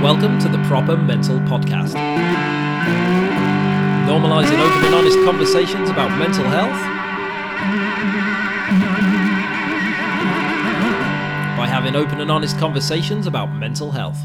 Welcome to the Proper Mental Podcast. Normalising open and honest conversations about mental health by having open and honest conversations about mental health.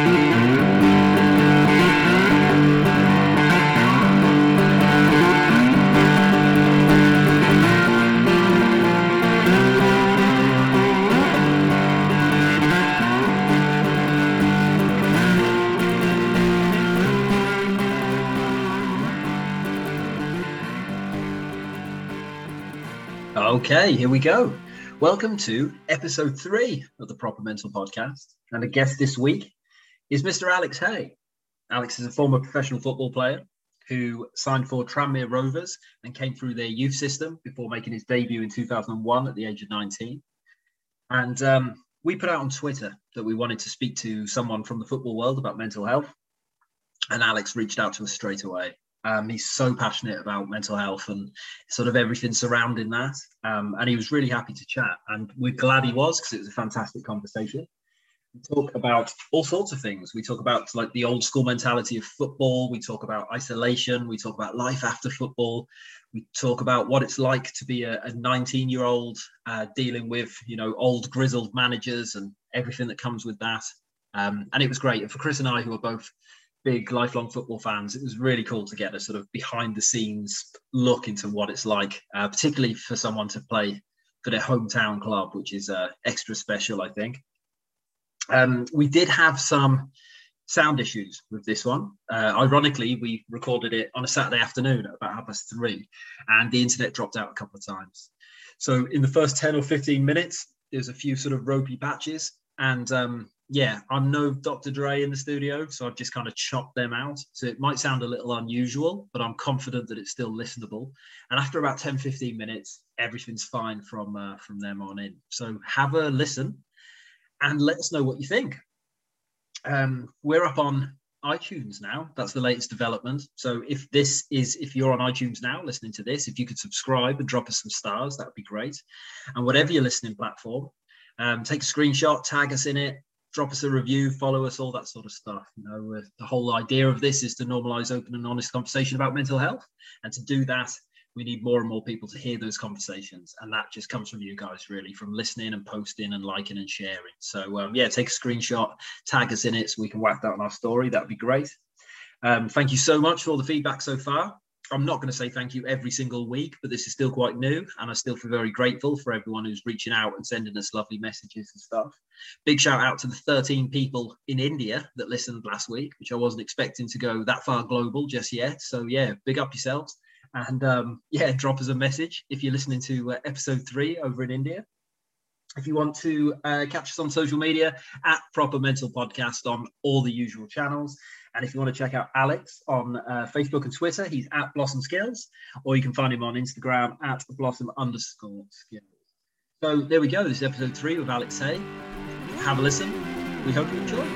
Okay, here we go. Welcome to episode 3 of the Proper Mental Podcast. And a guest this week is Mr. Alex Hay. Alex is a former professional football player who signed for Tranmere Rovers and came through their youth system before making his debut in 2001 at the age of 19. And we put out on Twitter that we wanted to speak to someone from the football world about mental health. And Alex reached out to us straight away. He's so passionate about mental health and sort of everything surrounding that. And he was really happy to chat. And we're glad he was, because it was a fantastic conversation. We talk about all sorts of things. We talk about like the old school mentality of football. We talk about isolation. We talk about life after football. We talk about what it's like to be a 19-year-old dealing with, old grizzled managers and everything that comes with that. And it was great. And for Chris and I, who are both big lifelong football fans, it was really cool to get a sort of behind the scenes look into what it's like, particularly for someone to play for their hometown club, which is extra special, I think. We did have some sound issues with this one. Ironically, we recorded it on a Saturday afternoon at about 3:30, and the internet dropped out a couple of times. So in the first 10 or 15 minutes, there's a few sort of ropey patches, and I'm no Dr. Dre in the studio, so I've just kind of chopped them out. So it might sound a little unusual, but I'm confident that it's still listenable. And after about 10, 15 minutes, everything's fine from them on in. So have a listen and let us know what you think. We're up on iTunes now. That's the latest development. So if you're on iTunes now listening to this, if you could subscribe and drop us some stars, that would be great. And whatever your listening platform, take a screenshot, tag us in it, drop us a review, follow us, all that sort of stuff. The whole idea of this is to normalise open and honest conversation about mental health. And to do that, we need more and more people to hear those conversations. And that just comes from you guys, really, from listening and posting and liking and sharing. So, take a screenshot, tag us in it so we can whack that on our story. That would be great. Thank you so much for all the feedback so far. I'm not going to say thank you every single week, but this is still quite new, and I still feel very grateful for everyone who's reaching out and sending us lovely messages and stuff. Big shout out to the 13 people in India that listened last week, which I wasn't expecting to go that far global just yet. So big up yourselves, and drop us a message if you're listening to episode 3 over in India. If you want to catch us on social media, at Proper Mental Podcast on all the usual channels. And if you want to check out Alex on Facebook and Twitter, he's at Blossom Skills, or you can find him on Instagram at Blossom_skills. So there we go. This is episode 3 with Alex Hay. Have a listen. We hope you enjoy.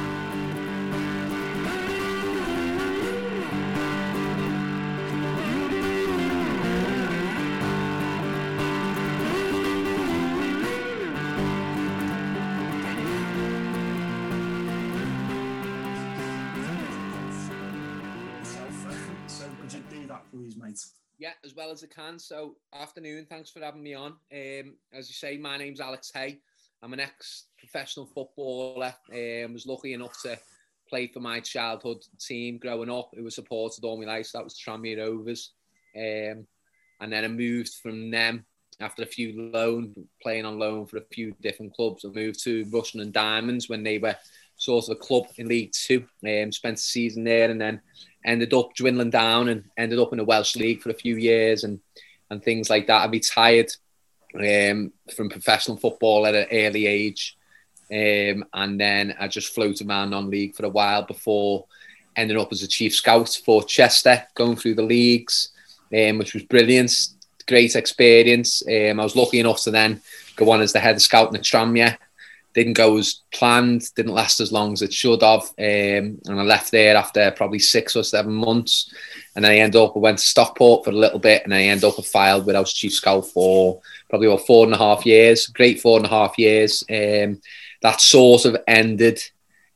Yeah, as well as I can. So, afternoon, thanks for having me on. As you say, my name's Alex Hay. I'm an ex-professional footballer. Was lucky enough to play for my childhood team growing up. It was supported all my life. So that was Tranmere Rovers. And then I moved from them after a few playing on loan for a few different clubs. I moved to Rushden and Diamonds when they were sort of a club in League Two. Spent a season there and then ended up dwindling down and ended up in the Welsh League for a few years and things like that. I retired from professional football at an early age. And then I just floated around non-league for a while before ending up as a chief scout for Chester, going through the leagues, which was brilliant. Great experience. I was lucky enough to then go on as the head of scouting at Tranmere. Didn't go as planned, didn't last as long as it should have. And I left there after probably 6 or 7 months. And then I went to Stockport for a little bit, and then I ended up at Fylde where I was chief scout for probably about 4.5 years. Great 4.5 years. That sort of ended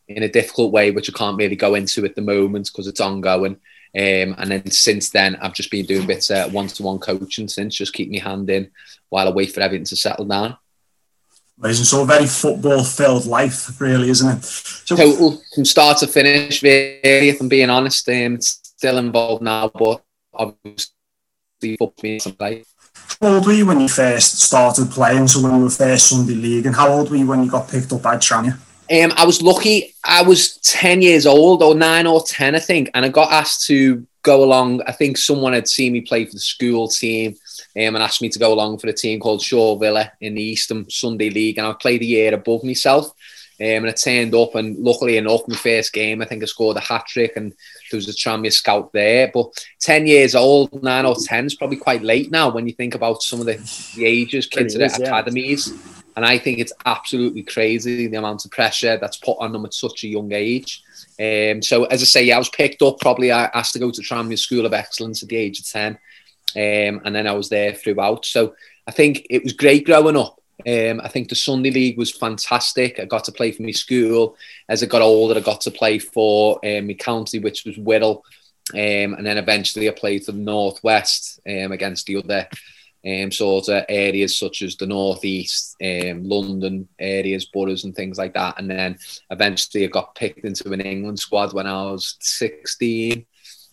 in a difficult way, which I can't really go into at the moment because it's ongoing. And then since then, I've just been doing bits of one-to-one coaching since, just keep my hand in while I wait for everything to settle down. Amazing. So a very football-filled life, really, isn't it? So, total, from start to finish, really, if I'm being honest. It's still involved now, but obviously football some play. How old were you when you first started playing? So when you were first Sunday League, and how old were you when you got picked up by Tranmere? I was lucky. I was 10 years old, or 9 or 10, I think, and I got asked to go along. I think someone had seen me play for the school team and asked me to go along for a team called Shaw Villa in the Eastern Sunday League, and I played a year above myself. And I turned up, and luckily enough, my first game, I think I scored a hat-trick, and there was a Tranmere scout there. But 10 years old, 9 or 10 is probably quite late now when you think about some of the ages kids at academies. And I think it's absolutely crazy, the amount of pressure that's put on them at such a young age. So, as I say, I was picked up, probably I asked to go to Tranmere School of Excellence at the age of 10. And then I was there throughout. So I think it was great growing up. I think the Sunday League was fantastic. I got to play for my school. As I got older, I got to play for my county, which was Wirral. And then eventually I played for the Northwest against the other sort of areas such as the Northeast, London areas, boroughs and things like that. And then eventually I got picked into an England squad when I was 16,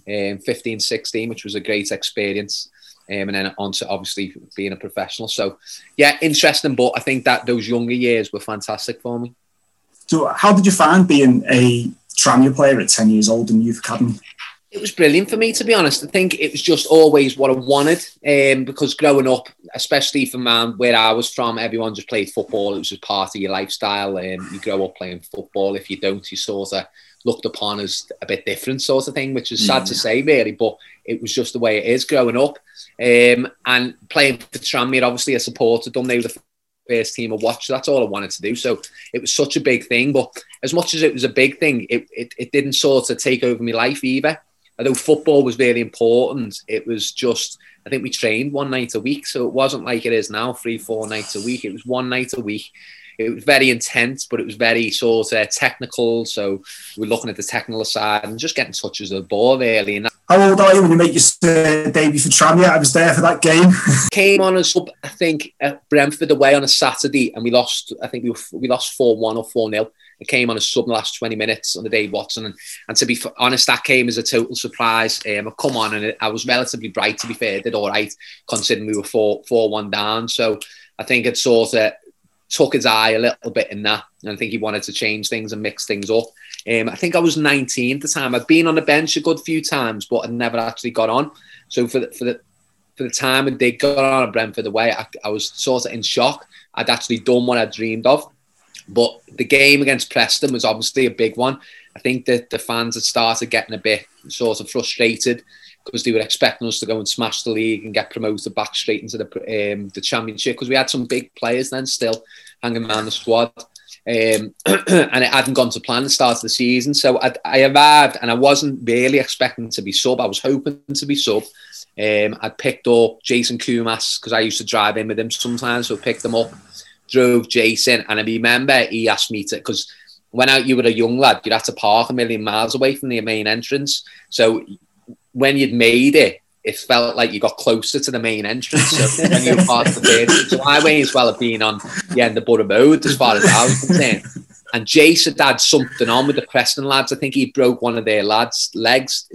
15, 16, which was a great experience. And then on to obviously being a professional. So, yeah, interesting. But I think that those younger years were fantastic for me. So how did you find being a Tranmere player at 10 years old in youth academy? It was brilliant for me, to be honest. I think it was just always what I wanted. Because growing up, especially from where I was from, everyone just played football. It was just part of your lifestyle. You grow up playing football. If you don't, you sort of looked upon as a bit different sort of thing, which is sad to say, really. But it was just the way it is growing up. And playing for Tranmere, obviously I supported them. They were the first team I watched. That's all I wanted to do. So it was such a big thing. But as much as it was a big thing, it didn't sort of take over my life either. Although football was really important, it was just, I think we trained one night a week. So it wasn't like it is now, 3-4 nights a week. It was one night a week. It was very intense, but it was very sort of technical. So we're looking at the technical side and just getting touches of the ball, really. And how old are you when you make your debut for Tranmere? I was there for that game. Came on as sub, I think, at Brentford away on a Saturday, and we lost. I think we lost 4-1 or 4-0. It came on a sub in the last 20 minutes on the Dave Watson. And to be honest, that came as a total surprise. I come on and I was relatively bright, to be fair. I did all right, considering we were 4-1 down. So I think it sort of took his eye a little bit in that. And I think he wanted to change things and mix things up. I think I was 19 at the time. I'd been on the bench a good few times, but I'd never actually got on. So for the time I did go on at Brentford away, I was sort of in shock. I'd actually done what I dreamed of. But the game against Preston was obviously a big one. I think that the fans had started getting a bit sort of frustrated because they were expecting us to go and smash the league and get promoted back straight into the Championship, because we had some big players then still hanging around the squad. And it hadn't gone to plan at the start of the season. So I arrived and I wasn't really expecting to be sub. I was hoping to be sub. I'd picked up Jason Kumas because I used to drive in with him sometimes. So I picked him up, drove Jason, and I remember he asked me to, because when you were a young lad, you'd have to park a million miles away from the main entrance. So when you'd made it, it felt like you got closer to the main entrance. So when you were part of the first, so I may as well have been on the end of Borough Road as far as I was concerned. And Jason had something on with the Preston lads. I think he broke one of their lads' legs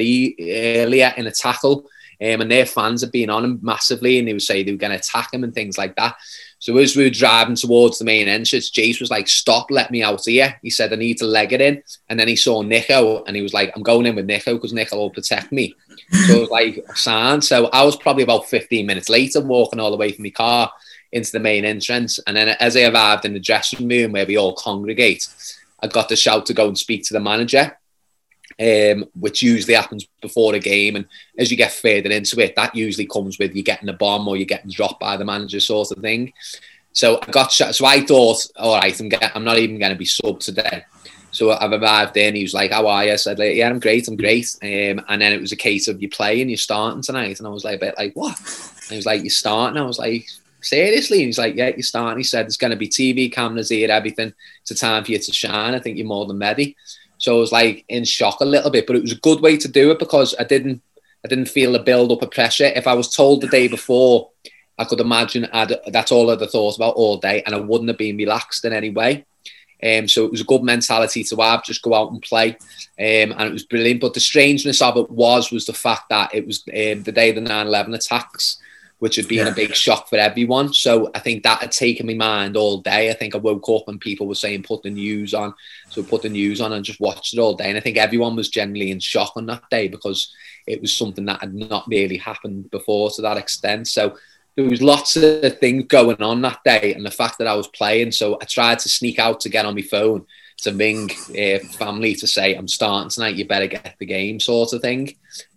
earlier in a tackle. And their fans had been on him massively, and they would say they were going to attack him and things like that. So as we were driving towards the main entrance, Jace was like, "Stop, let me out here." He said, "I need to leg it in." And then he saw Nico and he was like, "I'm going in with Nico because Nico will protect me." So it was like, sound. So I was probably about 15 minutes later walking all the way from my car into the main entrance. And then as I arrived in the dressing room where we all congregate, I got the shout to go and speak to the manager, which usually happens before a game. And as you get further into it, that usually comes with you getting a bomb or you're getting dropped by the manager sort of thing. So I thought, all right, I'm not even going to be sub today. So I've arrived in, he was like, "How are you?" I said, like, "Yeah, I'm great. And then it was a case of you playing, you're starting tonight. And I was like, a bit like, "What?" And he was like, "You're starting." I was like, seriously? And he's like, yeah, you're starting. He said, there's going to be TV cameras here, everything. It's a time for you to shine. I think you're more than ready. So I was like in shock a little bit, but it was a good way to do it because I didn't feel the build up of pressure. If I was told the day before, I could imagine that's all I'd have thought about all day, and I wouldn't have been relaxed in any way. So it was a good mentality to have, just go out and play. And it was brilliant. But the strangeness of it was the fact that it was the day of the 9/11 attacks, which had been a big shock for everyone. So I think that had taken my mind all day. I think I woke up and people were saying, put the news on. So I put the news on and just watched it all day. And I think everyone was generally in shock on that day because it was something that had not really happened before to that extent. So there was lots of things going on that day, and the fact that I was playing. So I tried to sneak out to get on my phone to ring family to say, I'm starting tonight, you better get the game, sort of thing,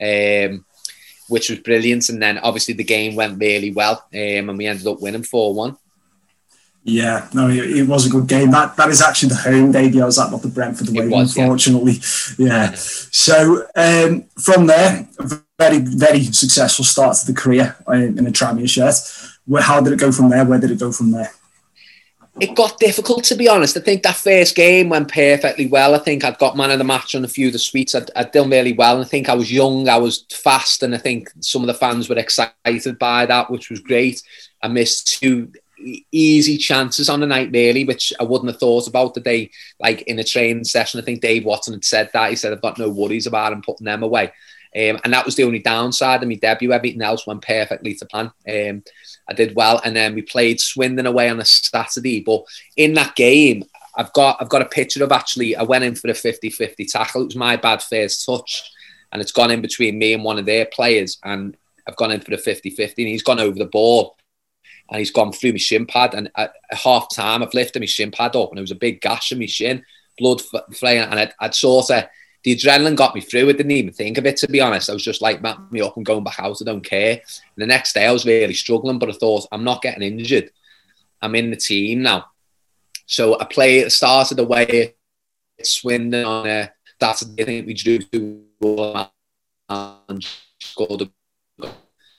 which was brilliant. And then obviously the game went really well, and we ended up winning 4-1. Yeah, no, it was a good game. That is actually the home debut I was at, not the Brentford away, unfortunately. Yeah. So from there, a very, very successful start to the career in a Tranmere shirt. How did it go from there? Where did it go from there? It got difficult, to be honest. I think that first game went perfectly well. I think I'd got man of the match on a few of the suites. I'd done really well. And I think I was young, I was fast, and I think some of the fans were excited by that, which was great. I missed 2 easy chances on the night, really, which I wouldn't have thought about the day, like in a training session. I think Dave Watson had said that. He said, I've got no worries about him putting them away. And that was the only downside of my debut. Everything else went perfectly to plan. I did well, and then we played Swindon away on a Saturday. But in that game, I've got a picture of actually, I went in for a 50-50 tackle. It was my bad first touch, and it's gone in between me and one of their players, and I've gone in for the 50-50, and he's gone over the ball, and he's gone through my shin pad, and at half time, I've lifted my shin pad up, and there was a big gash in my shin, blood flying, and I'd sort of, the adrenaline got me through. I didn't even think of it, to be honest. I was just like, map me up and going back out. I don't care. And the next day I was really struggling, but I thought, I'm not getting injured. I'm in the team now. So I started away at Swindon on a Saturday. I think we drew 2 and scored a goal.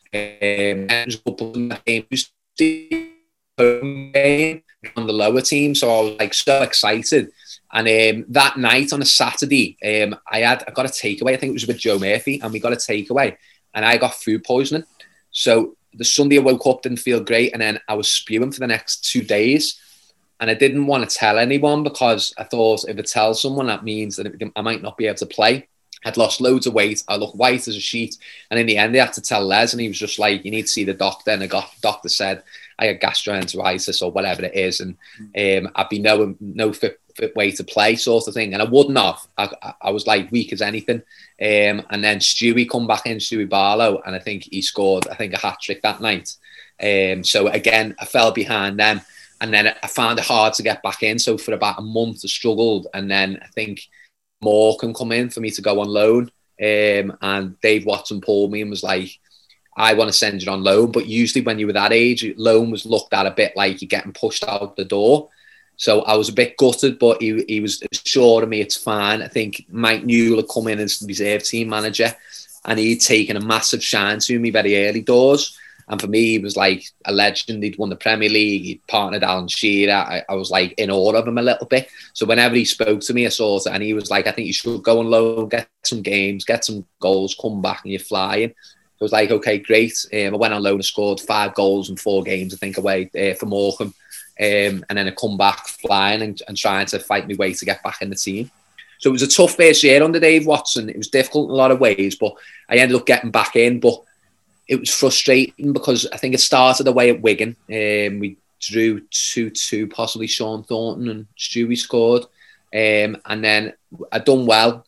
Game on the lower team. So I was like so excited. And that night on a Saturday, I got a takeaway. I think it was with Joe Murphy, and we got a takeaway, and I got food poisoning. So the Sunday I woke up, didn't feel great, and then I was spewing for the next 2 days. And I didn't want to tell anyone because I thought if I tell someone, that means that I might not be able to play. I'd lost loads of weight. I looked white as a sheet. And in the end, they had to tell Les, and he was just like, you need to see the doctor. And the doctor said I had gastroenteritis or whatever it is. And I'd be no fit way to play, sort of thing. And I wouldn't have. I was like weak as anything. And then Stewie come back in, Stewie Barlow, and I think he scored, a hat-trick that night. So again, I fell behind them. And then I found it hard to get back in. So for about a month, I struggled. And then I think Morecambe come in for me to go on loan. And Dave Watson pulled me and was like, I want to send you on loan. But usually when you were that age, loan was looked at a bit like you're getting pushed out the door. So I was a bit gutted, but he was assuring me it's fine. I think Mike Newell had come in as the reserve team manager, and he'd taken a massive shine to me very early doors. And for me, he was like a legend. He'd won the Premier League. He'd partnered Alan Shearer. I was like in awe of him a little bit. So whenever he spoke to me, I saw it, and he was like, I think you should go on loan, get some games, get some goals, come back and you're flying. I was like, okay, great. I went on loan and scored 5 goals in 4 games, I think, away for Morecambe. And then I come back flying and trying to fight my way to get back in the team. So it was a tough first year under Dave Watson. It was difficult in a lot of ways, but I ended up getting back in. But it was frustrating because I think it started away at Wigan. We drew 2-2, possibly Sean Thornton and Stewie scored. And then I'd done well.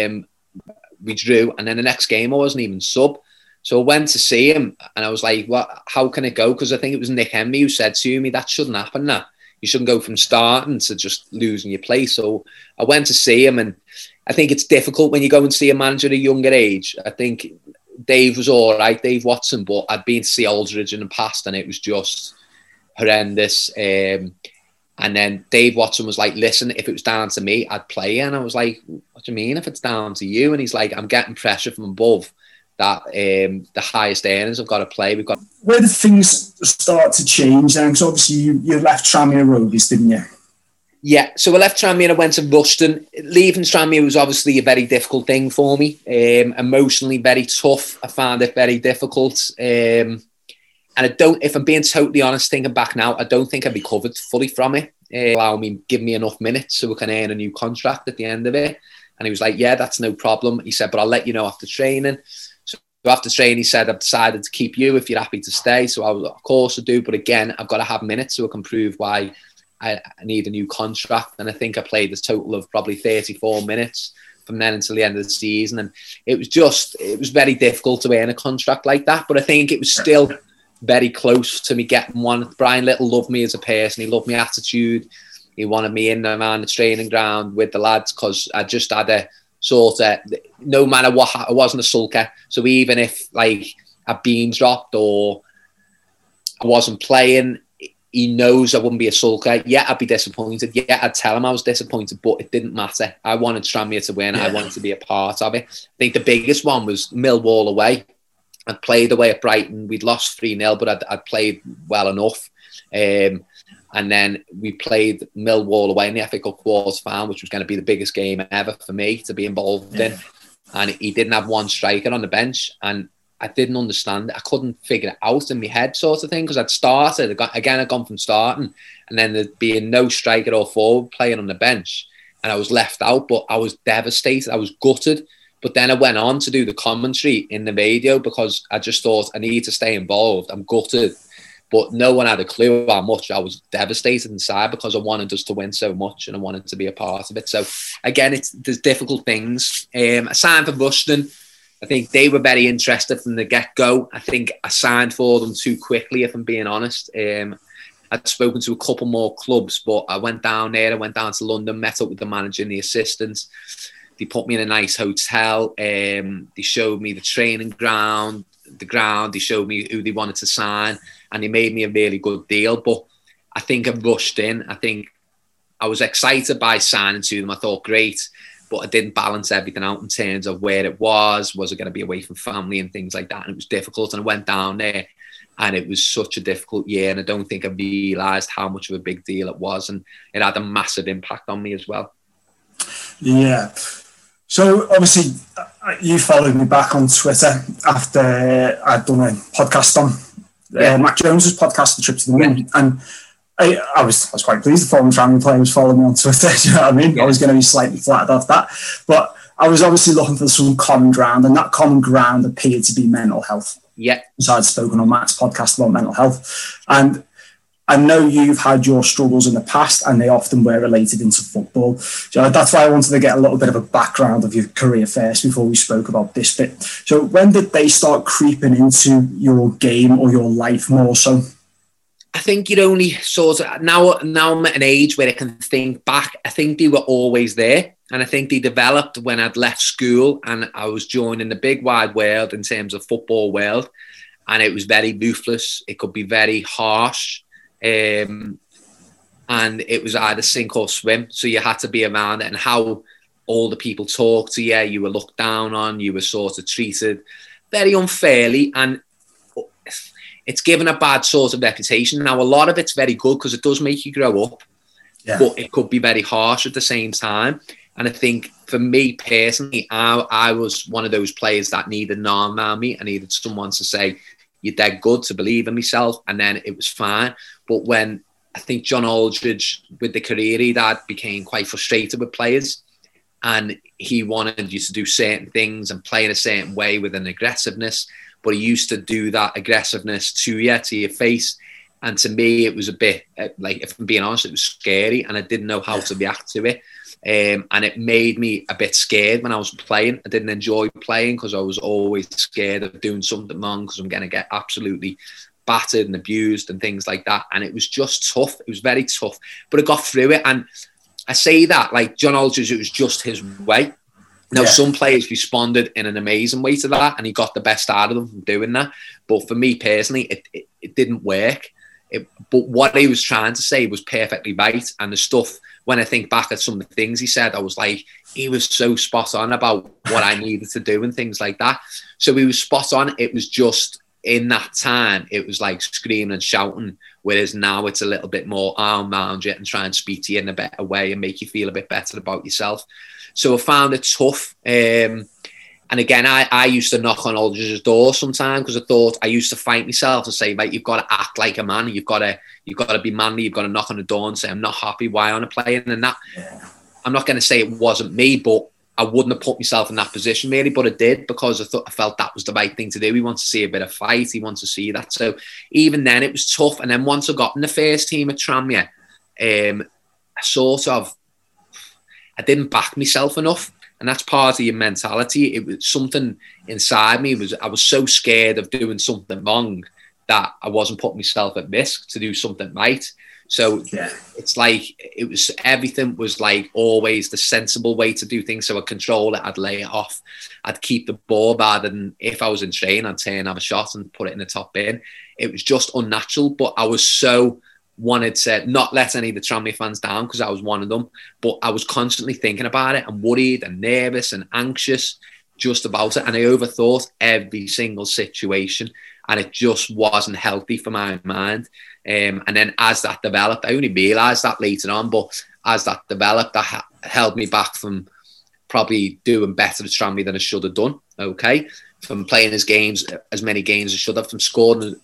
We drew, and then the next game I wasn't even sub. So I went to see him, and I was like, "What? How can it go?" Because I think it was Nick Henry who said to me, "That shouldn't happen. That you shouldn't go from starting to just losing your place." So I went to see him, and I think it's difficult when you go and see a manager at a younger age. I think Dave was all right, Dave Watson, but I'd been to see Aldridge in the past, and it was just horrendous. And then Dave Watson was like, "Listen, if it was down to me, I'd play." And I was like, "What do you mean if it's down to you?" And he's like, "I'm getting pressure from above the highest earners have got to play. Where did things start to change then? Because obviously you left Tranmere Rovers, didn't you? Yeah, so I left Tranmere and I went to Rushden. Leaving Tranmere was obviously a very difficult thing for me. Emotionally very tough. I found it very difficult. And if I'm being totally honest, thinking back now, I don't think I recovered fully from it. Give me enough minutes so we can earn a new contract at the end of it. And he was like, yeah, that's no problem. He said, but I'll let you know after training. So after training, he said, I've decided to keep you if you're happy to stay. So I was, of course I do. But again, I've got to have minutes so I can prove why I need a new contract. And I think I played a total of probably 34 minutes from then until the end of the season. And it was very difficult to earn a contract like that. But I think it was still very close to me getting one. Brian Little loved me as a person. He loved my attitude. He wanted me in and around the training ground with the lads because I just had a sort of, no matter what, I wasn't a sulker. So even if like a beam dropped or I wasn't playing, he knows I wouldn't be a sulker. Yeah, I'd be disappointed. Yeah, I'd tell him I was disappointed, but it didn't matter. I wanted Tranmere to win. Yeah. I wanted to be a part of it. I think the biggest one was Millwall away. I'd played away at Brighton. We'd lost 3-0, but I'd played well enough. And then we played Millwall away in the FA Cup quarter-final, which was going to be the biggest game ever for me to be involved in. And he didn't have one striker on the bench. And I didn't understand it. I couldn't figure it out in my head sort of thing because I'd started. I'd gone from starting and then there'd been no striker or forward playing on the bench. And I was left out, but I was devastated. I was gutted. But then I went on to do the commentary in the radio because I just thought I need to stay involved. I'm gutted. But no one had a clue how much I was devastated inside because I wanted us to win so much and I wanted to be a part of it. So, again, there's difficult things. I signed for Rushden. I think they were very interested from the get-go. I think I signed for them too quickly, if I'm being honest. I'd spoken to a couple more clubs, but I went down there. I went down to London, met up with the manager and the assistants. They put me in a nice hotel. They showed me the training ground, They showed me who they wanted to sign. And they made me a really good deal. But I think I rushed in. I think I was excited by signing to them. I thought, great. But I didn't balance everything out in terms of where it was. Was it going to be away from family and things like that? And it was difficult. And I went down there and it was such a difficult year. And I don't think I realised how much of a big deal it was. And it had a massive impact on me as well. Yeah. So obviously you followed me back on Twitter after I'd done a podcast on Mac Jones's podcast, The Trip to the Moon, and I was quite pleased the former Tranmere player was following me on Twitter. Do you know what I mean? Yeah. I was going to be slightly flattered off that, but I was obviously looking for some common ground, and that common ground appeared to be mental health. Yeah. So I'd spoken on Matt's podcast about mental health, and I know you've had your struggles in the past, and they often were related into football. So that's why I wanted to get a little bit of a background of your career first before we spoke about this bit. So when did they start creeping into your game or your life more so? I think you'd only sort of, now I'm at an age where I can think back. I think they were always there. And I think they developed when I'd left school and I was joining the big wide world in terms of football world. And it was very ruthless. It could be very harsh. And it was either sink or swim. So you had to be around it, and how all the people talked to you, you were looked down on, you were sort of treated very unfairly, and it's given a bad sort of reputation. Now, a lot of it's very good because it does make you grow up, but it could be very harsh at the same time. And I think for me personally, I was one of those players that needed an arm around me. I needed someone to say, you're dead good, to believe in myself, and then it was fine. But when I think John Aldridge, with the career he'd had, became quite frustrated with players, and he wanted you to do certain things and play in a certain way with an aggressiveness, but he used to do that aggressiveness to you, to your face. And to me, it was a bit, like, if I'm being honest, it was scary, and I didn't know how to react to it. And it made me a bit scared when I was playing. I didn't enjoy playing because I was always scared of doing something wrong because I'm going to get absolutely battered and abused and things like that. And it was just tough. It was very tough, but I got through it. And I say that, like John Aldridge, it was just his way. Now, some players responded in an amazing way to that, and he got the best out of them from doing that. But for me personally, it didn't work. But what he was trying to say was perfectly right. And the stuff when I think back at some of the things he said, I was like, he was so spot on about what I needed to do and things like that. So he was spot on. It was just in that time, it was like screaming and shouting, whereas now it's a little bit more arm around you and try and speak to you in a better way and make you feel a bit better about yourself. So I found it tough. And again, I used to knock on Aldridge's door sometimes because I thought I used to fight myself and say, right, you've got to act like a man. You've got to be manly. You've got to knock on the door and say, I'm not happy. Why aren't I playing? And that, I'm not going to say it wasn't me, but I wouldn't have put myself in that position really, but I did because I felt that was the right thing to do. He wants to see a bit of fight. He wants to see that. So even then it was tough. And then once I got in the first team at Tranmere, I didn't back myself enough. And that's part of your mentality. It was something inside me. I was so scared of doing something wrong that I wasn't putting myself at risk to do something right. So it's like everything was like always the sensible way to do things. So I'd control it, I'd lay it off, I'd keep the ball rather than if I was in train, I'd turn, have a shot and put it in the top bin. It was just unnatural, but I was so wanted to not let any of the Tranmere fans down because I was one of them, but I was constantly thinking about it and worried and nervous and anxious just about it. And I overthought every single situation and it just wasn't healthy for my mind. And then as that developed, I only realised that later on, but as that developed, that held me back from probably doing better at Tranmere than I should have done, okay? From playing as many games as I should have, from scoring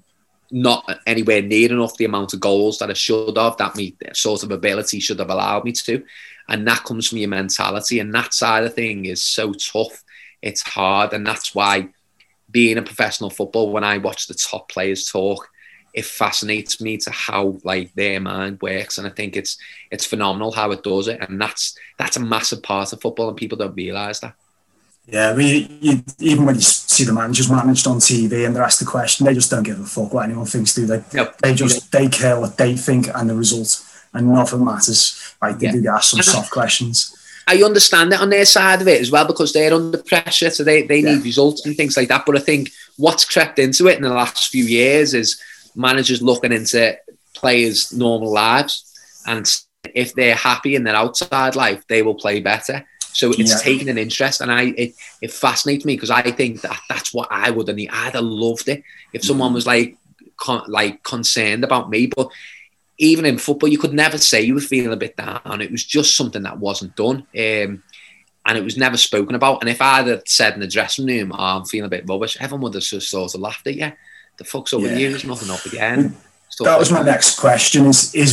not anywhere near enough the amount of goals that I should have, that my sort of ability should have allowed me to. And that comes from your mentality. And that side of thing is so tough. It's hard. And that's why being a professional footballer, when I watch the top players talk, it fascinates me to how like their mind works. And I think it's phenomenal how it does it. And that's a massive part of football and people don't realise that. Yeah, I mean, even when you see the managers managed on TV and they're asked the question, they just don't give a fuck what anyone thinks, do they? Nope. They care what they think and the result, and nothing matters. Like they do ask some soft questions. I understand it on their side of it as well because they're under pressure, so they need results and things like that. But I think what's crept into it in the last few years is managers looking into players' normal lives, and if they're happy in their outside life, they will play better. So it's taken an interest, and it fascinates me because I think that's what I would have. I'd have loved it if someone was like concerned about me. But even in football, you could never say you were feeling a bit down. It was just something that wasn't done, and it was never spoken about. And if I had said in the dressing room, "Oh, I'm feeling a bit rubbish," everyone would have just sort of laughed at you. The fuck's up with you? There's nothing up again. That was my next question.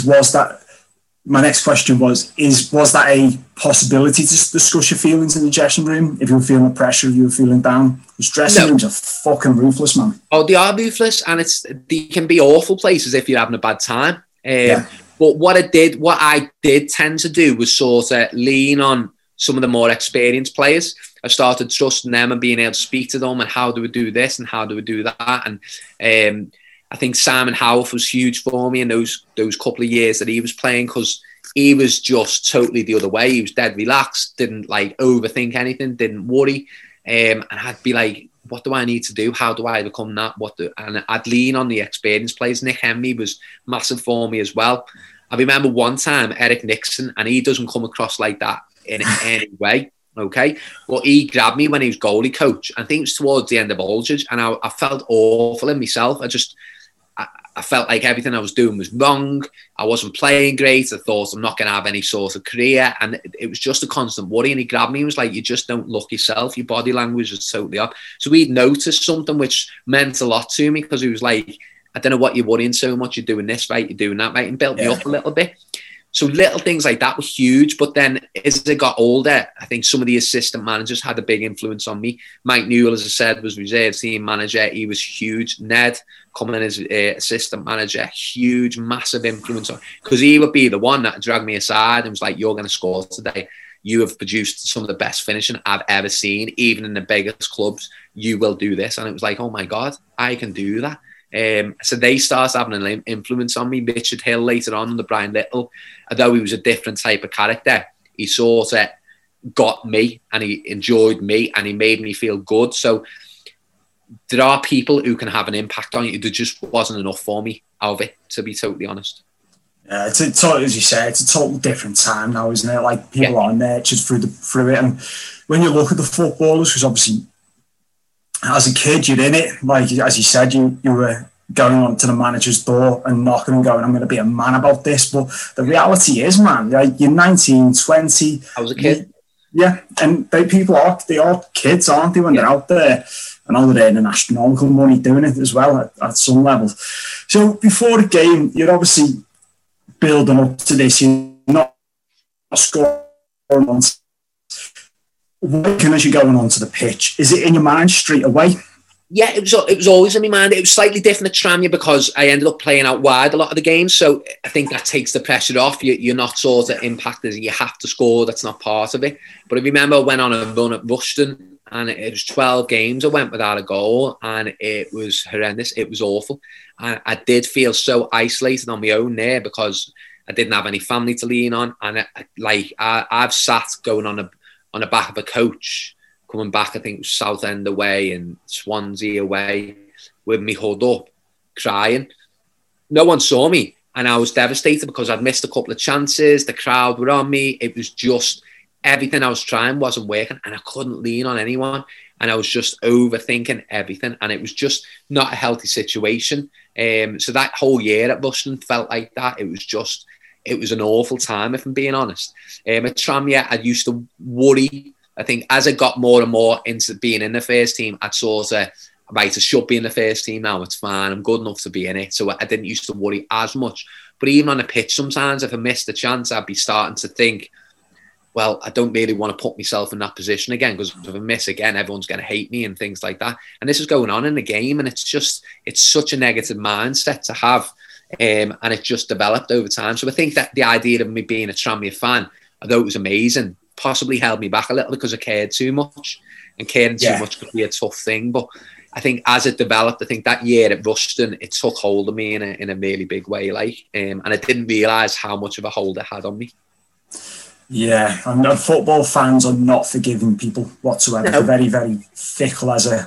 My next question was that a possibility to discuss your feelings in the dressing room? If you were feeling the pressure, if you were feling down? Because dressing rooms are fucking ruthless, man. Oh, they are ruthless, and they can be awful places if you're having a bad time. But what I did tend to do was sort of lean on some of the more experienced players. I started trusting them and being able to speak to them and how do we do this and how do we do that. And I think Simon Howarth was huge for me in those couple of years that he was playing because he was just totally the other way. He was dead relaxed, didn't like overthink anything, didn't worry. And I'd be like, what do I need to do? How do I become that? And I'd lean on the experienced players. Nick Henry was massive for me as well. I remember one time Eric Nixon, and he doesn't come across like that in any way. Okay, but he grabbed me when he was goalie coach. I think it was towards the end of Aldridge, and I felt awful in myself. I felt like everything I was doing was wrong. I wasn't playing great. I thought I'm not going to have any sort of career. And it was just a constant worry. And he grabbed me and was like, you just don't look yourself. Your body language is totally off. So he'd noticed something which meant a lot to me because he was like, I don't know what you're worrying so much. You're doing this right. You're doing that right. And built me up a little bit. So little things like that were huge. But then as I got older, I think some of the assistant managers had a big influence on me. Mike Newell, as I said, was reserve team manager. He was huge. Ned coming in as assistant manager, huge, massive influence on, because he would be the one that dragged me aside and was like, you're going to score today. You have produced some of the best finishing I've ever seen, even in the biggest clubs. You will do this. And it was like, oh my God, I can do that. So they started having an influence on me. Richard Hill later on under Brian Little, although he was a different type of character, he sort of got me and he enjoyed me and he made me feel good. So there are people who can have an impact on you. There just wasn't enough for me out of it, to be totally honest. It's as you say, it's a total different time now, isn't it? Like, people are nurtured through it. And when you look at the footballers, because obviously as a kid you're in it, like as you said, you were going on to the manager's door and knocking and going, I'm going to be a man about this. But the reality is, man, like, you're 19, 20. I was a kid. And they are kids, aren't they, when they're out there? And now they're earning astronomical money doing it as well at some level. So before the game, you're obviously building up to this. You're not scoring on. Working as you're going onto the pitch, is it in your mind straight away? Yeah, it was always in my mind. It was slightly different at Tranmere because I ended up playing out wide a lot of the games. So I think that takes the pressure off. You're not sort of impacted. You have to score. That's not part of it. But I remember I went on a run at Rushden, and it was 12 games I went without a goal, and it was horrendous. It was awful. And I did feel so isolated on my own there because I didn't have any family to lean on. And I've sat going on the back of a coach, coming back, I think it was Southend away and Swansea away, with me hood up, crying. No one saw me, and I was devastated because I'd missed a couple of chances. The crowd were on me. It was just everything I was trying wasn't working, and I couldn't lean on anyone, and I was just overthinking everything, and it was just not a healthy situation. So that whole year at Rushden felt like that. It was an awful time, if I'm being honest. At Tranmere, I used to worry. I think as I got more and more into being in the first team, I'd sort of, right, I should be in the first team now, it's fine, I'm good enough to be in it. So I didn't used to worry as much. But even on the pitch, sometimes if I missed a chance, I'd be starting to think, well, I don't really want to put myself in that position again, because if I miss again, everyone's going to hate me and things like that. And this is going on in the game, and it's such a negative mindset to have. And it just developed over time. So I think that the idea of me being a Tranmere fan, although it was amazing, possibly held me back a little because I cared too much, and caring too much could be a tough thing. But I think as it developed, I think that year at Rushden, it took hold of me in a really big way, and I didn't realise how much of a hold it had on me. Yeah, and football fans are not forgiving people whatsoever. No. They're very, very fickle as a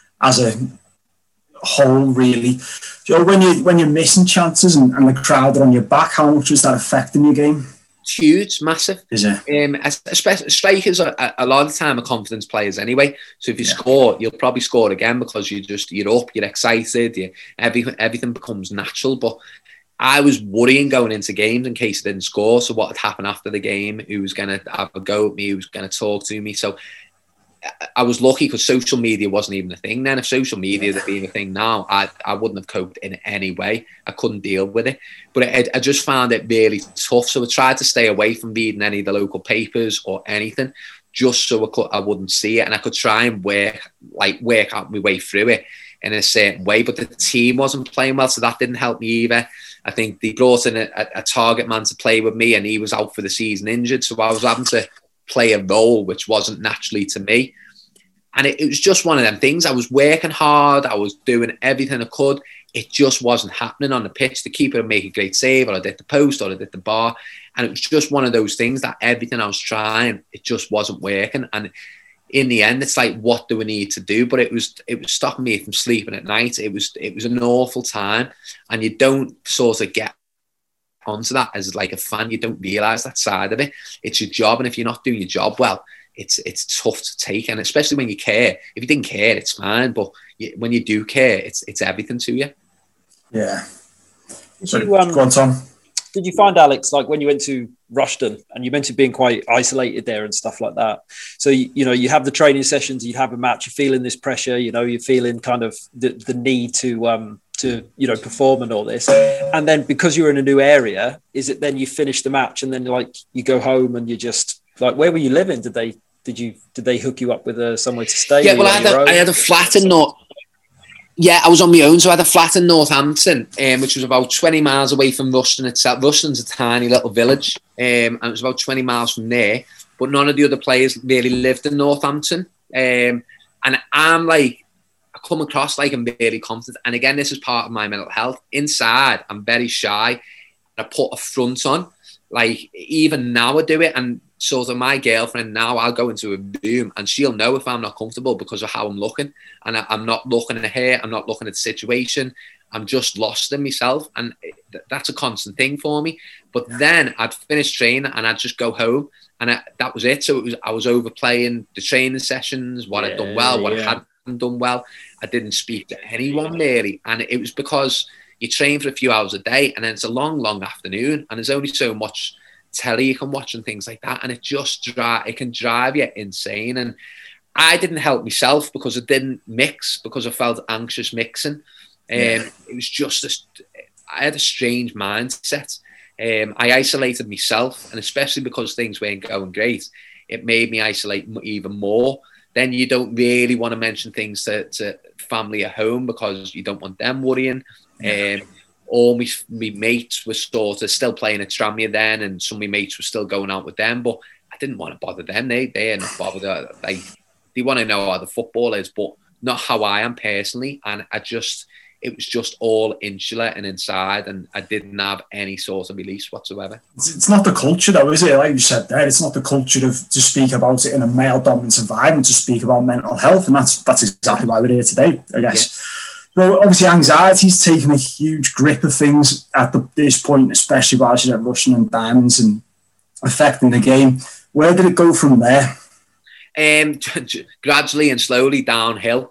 whole, really. So when you're missing chances and the crowd are on your back, how much was that affecting your game? It's huge, massive. Is it? Especially strikers are a lot of the time are confidence players anyway. So if you score, you'll probably score again because you're up, you're excited, everything becomes natural. But I was worrying going into games in case I didn't score. So what would happen after the game? Who was going to have a go at me? Who was going to talk to me? So I was lucky because social media wasn't even a thing then. If social media had been a thing now, I wouldn't have coped in any way. I couldn't deal with it. But I just found it really tough. So I tried to stay away from reading any of the local papers or anything, just so I wouldn't see it. And I could try and work out my way through it in a certain way. But the team wasn't playing well, so that didn't help me either. I think they brought in a target man to play with me, and he was out for the season injured. So I was having to play a role which wasn't naturally to me. And it was just one of them things. I was working hard. I was doing everything I could. It just wasn't happening on the pitch. The keeper would make a great save, or I did the post, or I did the bar. And it was just one of those things that everything I was trying, it just wasn't working. And in the end, it's like, what do we need to do? But it was stopping me from sleeping at night. It was an awful time. And you don't sort of get onto that as like a fan. You don't realise that side of it. It's your job. And if you're not doing your job well, it's tough to take. And especially when you care. If you didn't care, it's fine. But when you do care, it's everything to you. Yeah. So, go on, Tom. Did you find, Alex, like when you went to Rushden and you mentioned being quite isolated there and stuff like that? So, you have the training sessions, you have a match, you're feeling this pressure, you're feeling kind of the need to perform and all this. And then because you're in a new area, is it then you finish the match and then like you go home and you just like, where were you living? Did they hook you up with somewhere to stay? Yeah, well, I had a flat in North. Yeah, I was on my own, so I had a flat in Northampton, which was about 20 miles away from Rushden itself. Rushden's a tiny little village, and it was about 20 miles from there. But none of the other players really lived in Northampton. And I'm like, I come across like I'm really confident. And again, this is part of my mental health. Inside, I'm very shy. I put a front on. Like, even now I do it. And sort of my girlfriend now, I'll go into a room and she'll know if I'm not comfortable because of how I'm looking. And I'm not looking at her. I'm not looking at the situation. I'm just lost in myself. And that's a constant thing for me. But then I'd finish training and I'd just go home, and that was it. So I was overplaying the training sessions, what I'd done well, what I hadn't done well. I didn't speak to anyone really. And it was because you train for a few hours a day, and then it's a long, long afternoon, and there's only so much telly you can watch and things like that. And it can drive you insane. And I didn't help myself because it didn't mix, because I felt anxious mixing. It was just I had a strange mindset. I isolated myself, and especially because things weren't going great, it made me isolate even more. Then you don't really want to mention things to family at home because you don't want them worrying. All my mates were sort of still playing at Tranmere then, and some of my mates were still going out with them, but I didn't want to bother them. They're not bothered. They want to know how the football is, but not how I am personally. And it was just all insular and inside, and I didn't have any sort of release whatsoever. It's not the culture though, is it? Like you said there, it's not the culture to speak about it in a male-dominant environment, to speak about mental health, and that's exactly why we're here today, I guess. Yeah. Well, obviously anxiety's taken a huge grip of things at this point, especially while you're at Rushden and Diamonds and affecting the game. Where did it go from there? Gradually and slowly downhill.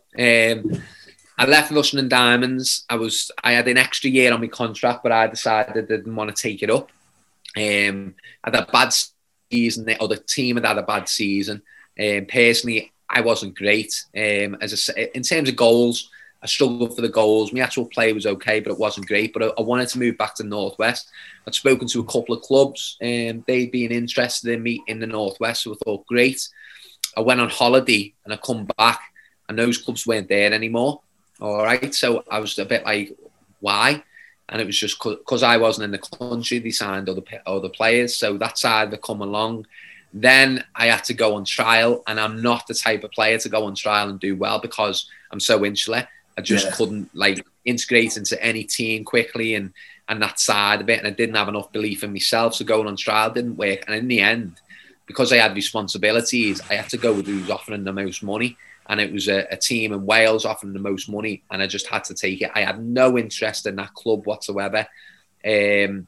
I left Rushden and Diamonds. I had an extra year on my contract, but I decided I didn't want to take it up. I had a bad season, or the team had a bad season. Personally, I wasn't great. In terms of goals, I struggled for the goals. My actual play was okay, but it wasn't great. But I wanted to move back to North West. I'd spoken to a couple of clubs, and they'd been interested in me in the North West, so I thought, great. I went on holiday, and I come back, and those clubs weren't there anymore. All right, so I was a bit like, why? And it was just because I wasn't in the country. They signed other players, so that side of it come along. Then I had to go on trial, and I'm not the type of player to go on trial and do well because I'm so insular. I just couldn't integrate into any team quickly and that side of it. And I didn't have enough belief in myself. So going on trial didn't work. And in the end, because I had responsibilities, I had to go with who was offering the most money. And it was a team in Wales offering the most money. And I just had to take it. I had no interest in that club whatsoever. And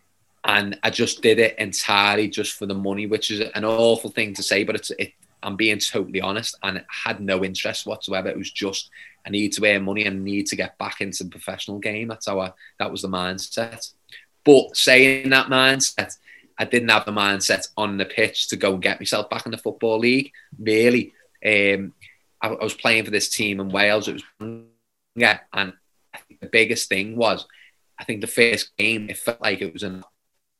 I just did it entirely just for the money, which is an awful thing to say, but I'm being totally honest, and it had no interest whatsoever. It was just, I need to earn money and need to get back into the professional game. That was the mindset. But saying that mindset, I didn't have the mindset on the pitch to go and get myself back in the Football League. Really, I was playing for this team in Wales. It was, and I think the biggest thing was, I think the first game, it felt like it was and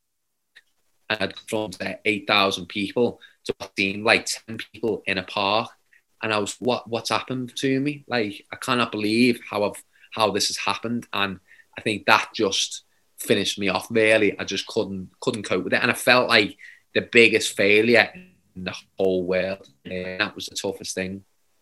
I'd gone from 8,000 people to what seemed like 10 people in a park. And I was, what's happened to me? Like, I cannot believe how this has happened. And I think that just finished me off, really. I just couldn't cope with it. And I felt like the biggest failure in the whole world. And that was the toughest thing.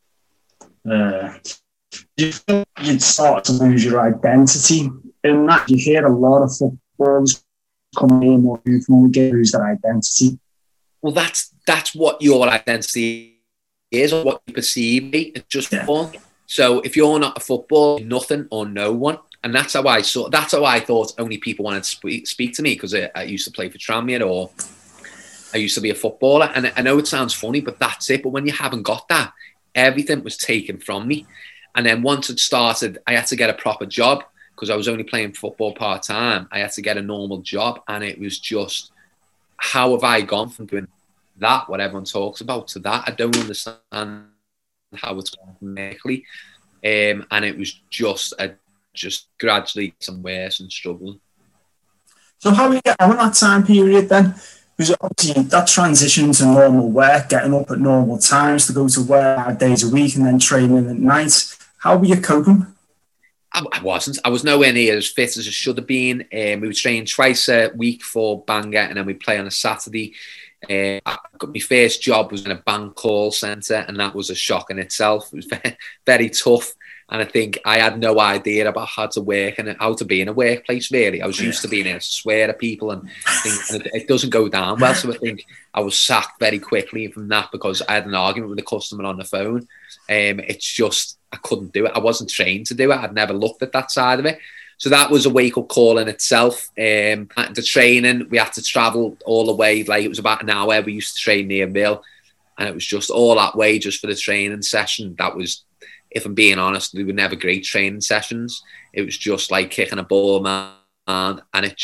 You feel you'd start to lose your identity in that? You hear a lot of footballers coming in or who lose their identity. Well, that's what your identity is, or what you perceive me. It's just football. So if you're not a football, nothing or no one. And that's how I thought only people wanted to speak to me, because I used to play for Tranmere, or I used to be a footballer. And I know it sounds funny, but that's it. But when you haven't got that, everything was taken from me. And then once it started, I had to get a proper job, because I was only playing football part-time. I had to get a normal job. And it was just, how have I gone from doing that, what everyone talks about, to that? I don't understand how it's gone medically. And it was just gradually some worse and struggling. So how were you getting on that time period then? Because obviously that transition to normal work, getting up at normal times to go to work 5 days a week and then training at night. How were you coping? I wasn't. I was nowhere near as fit as I should have been. We would train twice a week for Bangor, and then we'd play on a Saturday. My first job was in a bank call centre, and that was a shock in itself. It was very, very tough. And I think I had no idea about how to work and how to be in a workplace, really. I was used to being able to swear at people, and it doesn't go down well. So I think I was sacked very quickly from that, because I had an argument with a customer on the phone. It's just, I couldn't do it. I wasn't trained to do it. I'd never looked at that side of it. So that was a wake-up call in itself. The training, we had to travel all the way. Like, it was about an hour. We used to train near Mill, and it was just all that way just for the training session. That was, if I'm being honest, they were never great training sessions. It was just like kicking a ball, man. And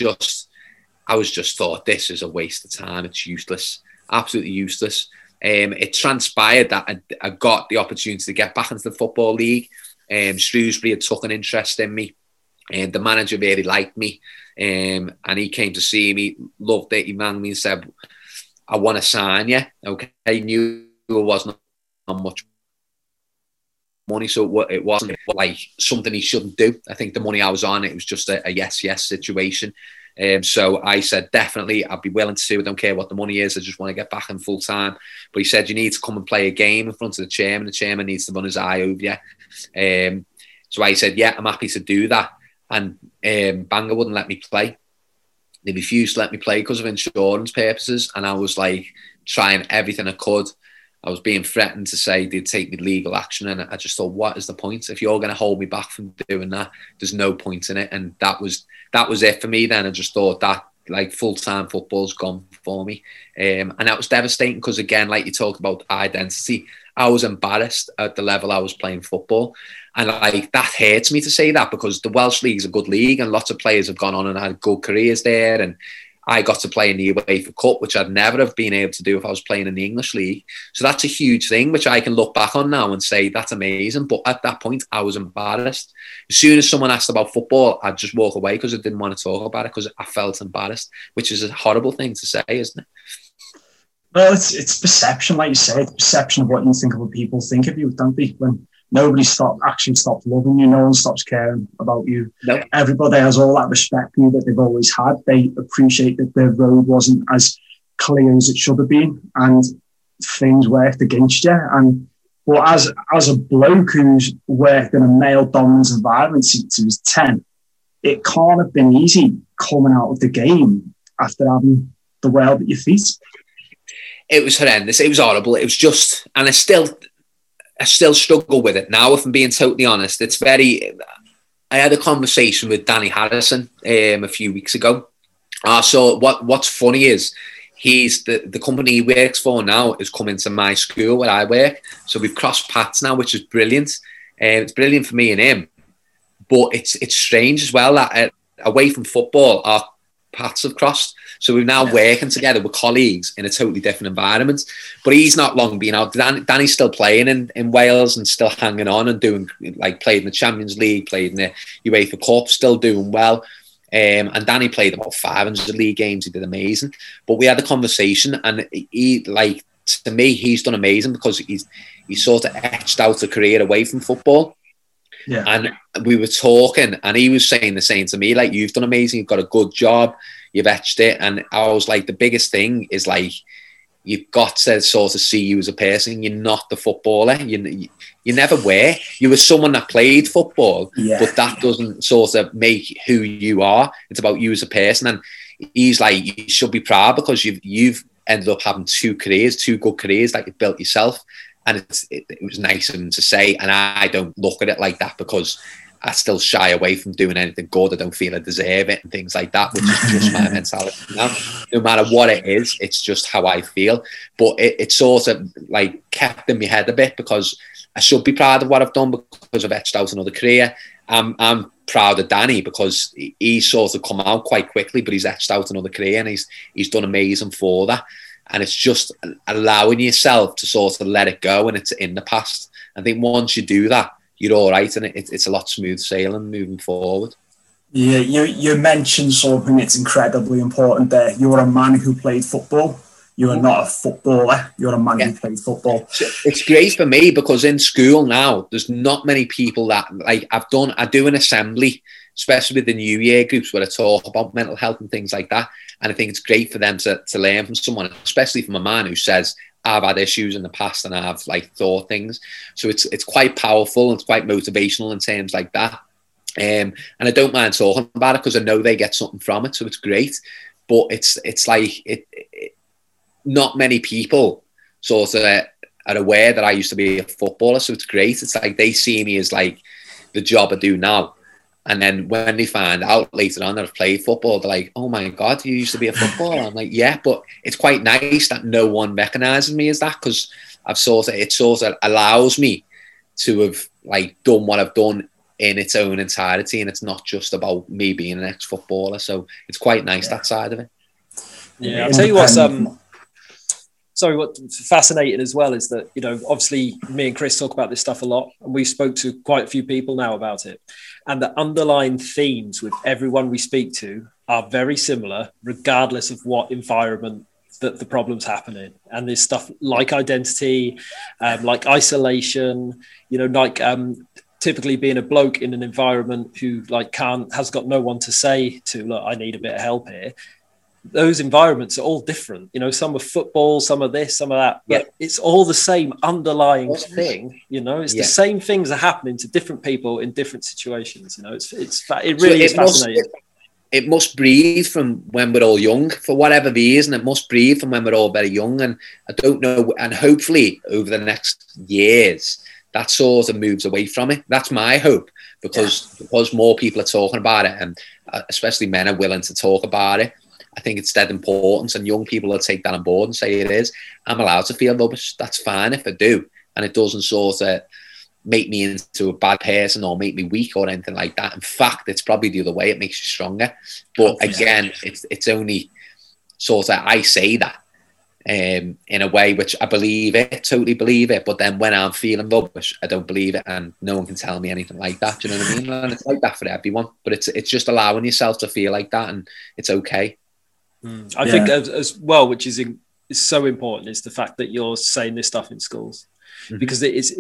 I was just thought, this is a waste of time. It's useless, absolutely useless. It transpired that I got the opportunity to get back into the Football League. Shrewsbury had took an interest in me. And the manager really liked me, and he came to see me, loved it. He rang me and said, I want to sign you. Okay, he knew it wasn't on much money, so it wasn't like something he shouldn't do. I think the money I was on, it was just a yes situation. So I said, definitely, I'd be willing to. I don't care what the money is. I just want to get back in full time. But he said, you need to come and play a game in front of the chairman. The chairman needs to run his eye over you. So I said, yeah, I'm happy to do that. And Bangor wouldn't let me play. They refused to let me play because of insurance purposes. And I was like trying everything I could. I was being threatened to say they'd take me legal action. And I just thought, what is the point? If you're going to hold me back from doing that, there's no point in it. And that was it for me then. I just thought that like full-time football's gone for me. And that was devastating because, again, like you talked about identity, I was embarrassed at the level I was playing football. And like that hurts me to say that because the Welsh League is a good league and lots of players have gone on and had good careers there. And I got to play in the UEFA Cup, which I'd never have been able to do if I was playing in the English League. So that's a huge thing, which I can look back on now and say, that's amazing. But at that point, I was embarrassed. As soon as someone asked about football, I'd just walk away because I didn't want to talk about it because I felt embarrassed, which is a horrible thing to say, isn't it? Well, it's perception, like you say, it's perception of what you think other people think of you, don't they? When nobody actually stops loving you, no one stops caring about you. Nope. Everybody has all that respect for you that they've always had. They appreciate that their road wasn't as clear as it should have been, and things worked against you. But as a bloke who's worked in a male-dominant environment since he was 10, it can't have been easy coming out of the game after having the world at your feet. It was horrendous. It was horrible. It was just, and I still struggle with it now, if I'm being totally honest. I had a conversation with Danny Harrison a few weeks ago. So what's funny is he's the company he works for now is coming to my school where I work. So we've crossed paths now, which is brilliant. It's brilliant for me and him. But it's strange as well that away from football, our paths have crossed. So we're now working together with colleagues in a totally different environment. But he's not long been out. Danny's still playing in Wales and still hanging on and doing, like, played in the Champions League, played in the UEFA Cup, still doing well. And Danny played about 500 league games. He did amazing. But we had a conversation, and he, like, to me, he's done amazing because he's sort of etched out a career away from football. Yeah. And we were talking, and he was saying the same to me, like, you've done amazing. You've got a good job. You've etched it. And I was like, the biggest thing is, like, you've got to sort of see you as a person. You're not the footballer. You never were. You were someone that played football, but that doesn't sort of make who you are. It's about you as a person. And he's like, you should be proud because you've ended up having two good careers that you've built yourself. And it was nice of him to say. And I don't look at it like that because I still shy away from doing anything good. I don't feel I deserve it and things like that, which is just my mentality now. No matter what it is, it's just how I feel. But it sort of like kept in my head a bit because I should be proud of what I've done because I've etched out another career. I'm proud of Danny because he's sort of come out quite quickly, but he's etched out another career and he's done amazing for that. And it's just allowing yourself to sort of let it go and it's in the past. I think once you do that, you're all right, and it's a lot smooth sailing moving forward. Yeah, you mentioned something that's incredibly important there. You're a man who played football. You are not a footballer. You're a man who played football. It's great for me because in school now, there's not many people that, like, I do an assembly, especially with the New Year groups where I talk about mental health and things like that. And I think it's great for them to learn from someone, especially from a man who says, I've had issues in the past and I've like thought things. So it's quite powerful and it's quite motivational in terms like that. And I don't mind talking about it because I know they get something from it. So it's great. But it's like not many people sort of are aware that I used to be a footballer. So it's great. It's like they see me as like the job I do now. And then when they find out later on that I've played football, they're like, "Oh my God, you used to be a footballer." I'm like, "Yeah," but it's quite nice that no one recognises me as that, because it sort of allows me to have like done what I've done in its own entirety, and it's not just about me being an ex-footballer. So it's quite nice, that side of it. Yeah, I'll tell you what's what's fascinating as well is that, obviously me and Chris talk about this stuff a lot, and we spoke to quite a few people now about it, and the underlying themes with everyone we speak to are very similar, regardless of what environment that the problem's happening. And there's stuff like identity, like isolation, typically being a bloke in an environment who has got no one to say to, look, I need a bit of help here. Those environments are all different. Some are football, some are this, some are that, but it's all the same underlying thing. It's the same things are happening to different people in different situations. It really is fascinating. It must breathe from when we're all young, for whatever reason. It must breathe from when we're all very young. And I don't know, and hopefully over the next years, that sort of moves away from it. That's my hope, because more people are talking about it, and especially men are willing to talk about it. I think it's dead important, and young people will take that on board and say it is. I'm allowed to feel rubbish. That's fine if I do. And it doesn't sort of make me into a bad person or make me weak or anything like that. In fact, it's probably the other way. It makes you stronger. But again, it's only sort of, I say that in a way which I believe it, totally believe it. But then when I'm feeling rubbish, I don't believe it, and no one can tell me anything like that. Do you know what I mean? And it's like that for everyone. But it's just allowing yourself to feel like that, and it's okay. I think as well, which is so important, is the fact that you're saying this stuff in schools, because it's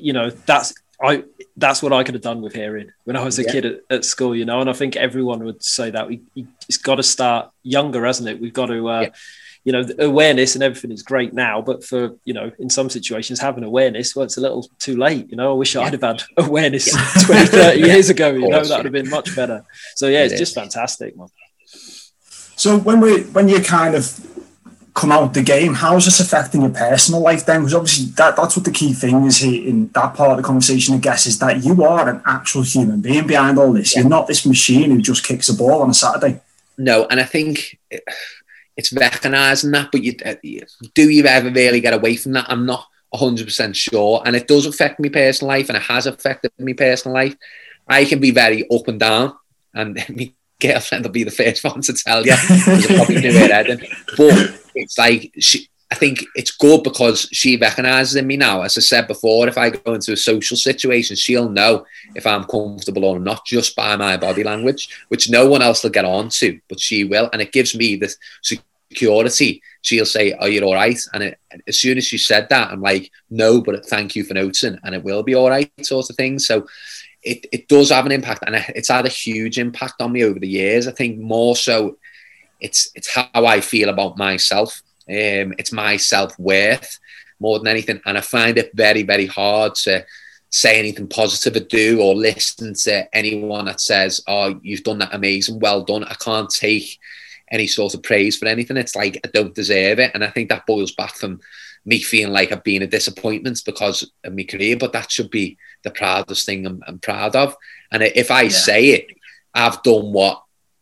that's what I could have done with hearing when I was a kid at school, and I think everyone would say that it's got to start younger, hasn't it? We've got to, the awareness and everything is great now, but for, in some situations having awareness, well, it's a little too late. I wish I'd have had awareness 20, 30 years ago, that would have been much better. So it's just fantastic, man. So when you kind of come out the game, how is this affecting your personal life then? Because obviously that's what the key thing is here in that part of the conversation, I guess, is that you are an actual human being behind all this. You're not this machine who just kicks a ball on a Saturday. No, and I think it's recognising that, but do you ever really get away from that? I'm not 100% sure, and it does affect my personal life, and it has affected my personal life. I can be very up and down, and me girlfriend will be the first one to tell you, because I probably knew it, Eden. But it's like, I think it's good because she recognises in me now. As I said before, if I go into a social situation, she'll know if I'm comfortable or not just by my body language, which no one else will get on to, but she will. And it gives me the security. She'll say, "Are you all right?" And as soon as she said that, I'm like, "No, but thank you for noticing, and it will be all right," sort of thing. So it does have an impact, and it's had a huge impact on me over the years. I think more so it's how I feel about myself. It's my self-worth more than anything. And I find it very, very hard to say anything positive or do, or listen to anyone that says, "Oh, you've done that amazing, well done." I can't take any sort of praise for anything. It's like I don't deserve it. And I think that boils back from me feeling like I've been a disappointment because of my career, but that should be the proudest thing I'm proud of. And if I say it, I've done what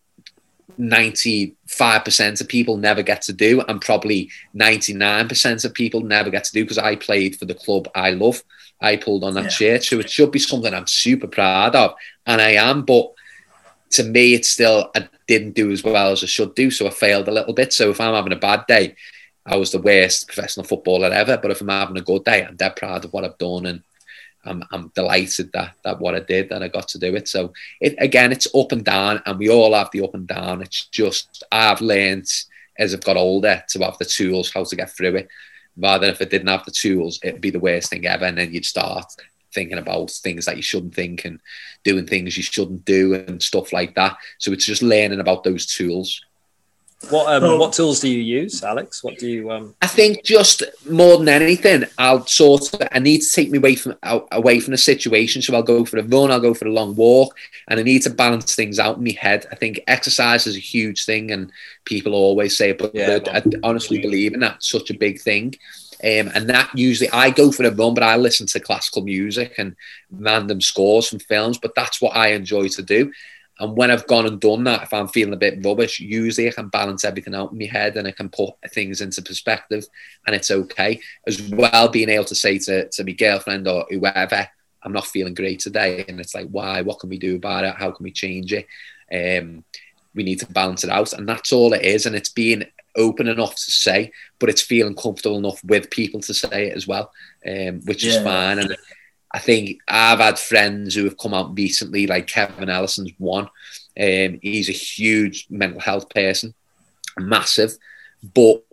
95% of people never get to do, and probably 99% of people never get to do, because I played for the club I love. I pulled on that shirt, so it should be something I'm super proud of, and I am. But to me, it's still, I didn't do as well as I should do, so I failed a little bit. So if I'm having a bad day, I was the worst professional footballer ever. But if I'm having a good day, I'm dead proud of what I've done, and I'm delighted that what I did, and I got to do it. So it's up and down, and we all have the up and down. It's just, I've learned as I've got older to have the tools how to get through it, rather than if I didn't have the tools, it'd be the worst thing ever. And then you'd start thinking about things that you shouldn't think and doing things you shouldn't do and stuff like that. So it's just learning about those tools. What tools do you use, Alex? What do you? I think just more than anything, I need to take me away from the situation. So I'll go for a run, I'll go for a long walk, and I need to balance things out in my head. I think exercise is a huge thing, and people always say it, but I honestly believe in that. It's such a big thing. And that usually I go for a run, but I listen to classical music and random scores from films. But that's what I enjoy to do. And when I've gone and done that, if I'm feeling a bit rubbish, usually I can balance everything out in my head and I can put things into perspective and it's okay. As well, being able to say to my girlfriend or whoever, I'm not feeling great today. And it's like, why? What can we do about it? How can we change it? We need to balance it out. And that's all it is. And it's being open enough to say, but it's feeling comfortable enough with people to say it as well, which is fine. And I think I've had friends who have come out recently, like Kevin Ellison's one. He's a huge mental health person, massive, but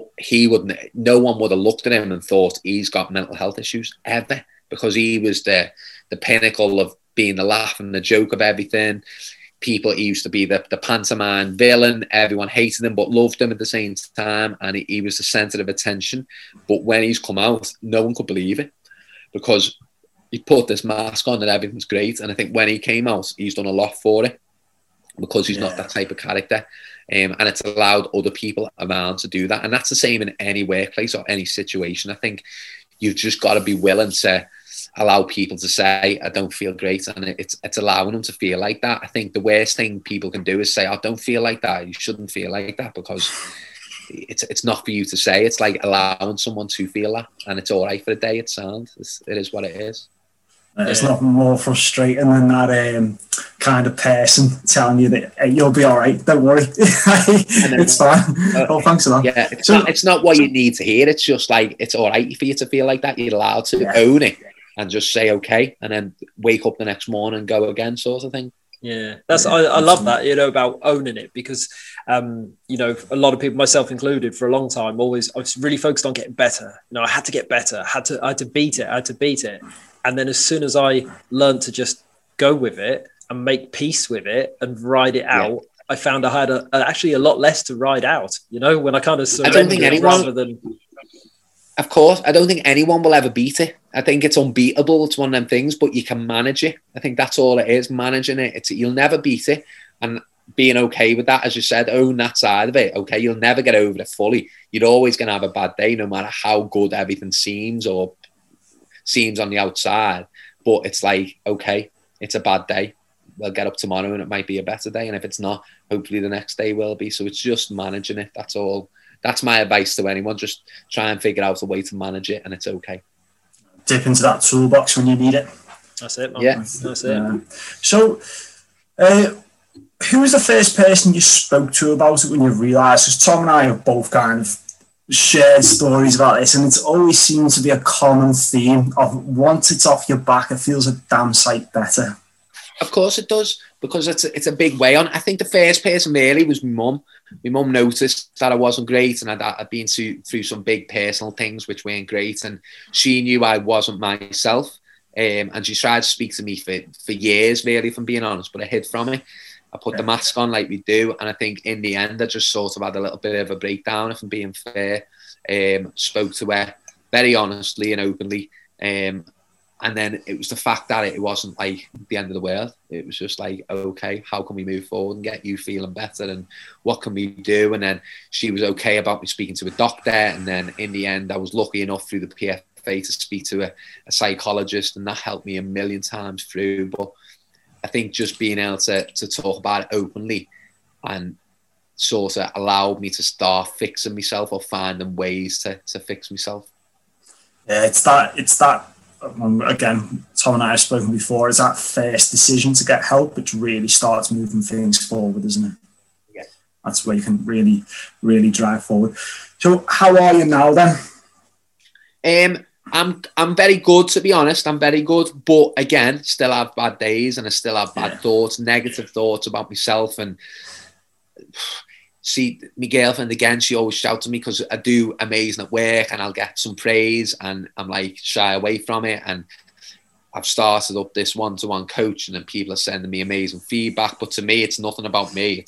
no one would have looked at him and thought he's got mental health issues ever, because he was the pinnacle of being the laugh and the joke of everything. He used to be the pantomime villain. Everyone hated him but loved him at the same time, and he was the centre of attention. But when he's come out, no one could believe it, because he put this mask on and everything's great. And I think when he came out, he's done a lot for it, because he's not that type of character. And it's allowed other people around to do that. And that's the same in any workplace or any situation. I think you've just got to be willing to allow people to say, I don't feel great. And it's allowing them to feel like that. I think the worst thing people can do is say, I don't feel like that. You shouldn't feel like that, because it's not for you to say. It's like allowing someone to feel that. And it's all right for a day. It is what it is. It's nothing more frustrating than that kind of person telling you that, hey, you'll be all right, don't worry. It's fine. Thanks for that. Yeah, it's not what you need to hear. It's just like, it's all right for you to feel like that. You're allowed to own it and just say, okay, and then wake up the next morning and go again, sort of thing. Yeah, I love that, about owning it, because, a lot of people, myself included, for a long time, I was really focused on getting better. I had to get better. I had to beat it. And then as soon as I learned to just go with it and make peace with it and ride it out, I found I had actually a lot less to ride out, when I kind of surrendered. I don't think anyone, of course, I don't think anyone will ever beat it. I think it's unbeatable. It's one of them things, but you can manage it. I think that's all it is, managing it. You'll never beat it, and being okay with that, as you said, own that side of it. Okay, you'll never get over it fully. You're always going to have a bad day, no matter how good everything seems on the outside. But it's like, okay, it's a bad day. We'll get up tomorrow and it might be a better day. And if it's not, hopefully the next day will be. So it's just managing it. That's all. That's my advice to anyone. Just try and figure out a way to manage it, and it's okay. Dip into that toolbox when you need it. That's it, man. Yeah. That's it. So, who was the first person you spoke to about it when you realised? Because Tom and I have both kind of shared stories about this, and it's always seemed to be a common theme of, once it's off your back, it feels a damn sight better. Of course it does, because it's a big way on. I think the first person really was my mum. My mum noticed that I wasn't great, and I'd been through some big personal things which weren't great, and she knew I wasn't myself, and she tried to speak to me for years, really, if I'm being honest, but I hid from it. I put the mask on like we do, and I think in the end I just sort of had a little bit of a breakdown, if I'm being fair. Spoke to her very honestly and openly, and then it was the fact that it wasn't like the end of the world. It was just like, okay, how can we move forward and get you feeling better, and what can we do? And then she was okay about me speaking to a doctor, and then in the end I was lucky enough through the PFA to speak to a psychologist, and that helped me a million times through. But I think just being able to talk about it openly and sort of allowed me to start fixing myself, or finding ways to fix myself. Yeah, it's that again, Tom and I have spoken before, it's that first decision to get help which really starts moving things forward, isn't it? Yeah. That's where you can really, really drive forward. So how are you now then? I'm very good, to be honest. I'm very good, but again, still have bad days, and I still have bad thoughts, negative thoughts about myself. And see, my girlfriend, again, she always shouts at me because I do amazing at work, and I'll get some praise, and I'm like shy away from it. And I've started up this one-to-one coaching, and people are sending me amazing feedback. But to me, it's nothing about me.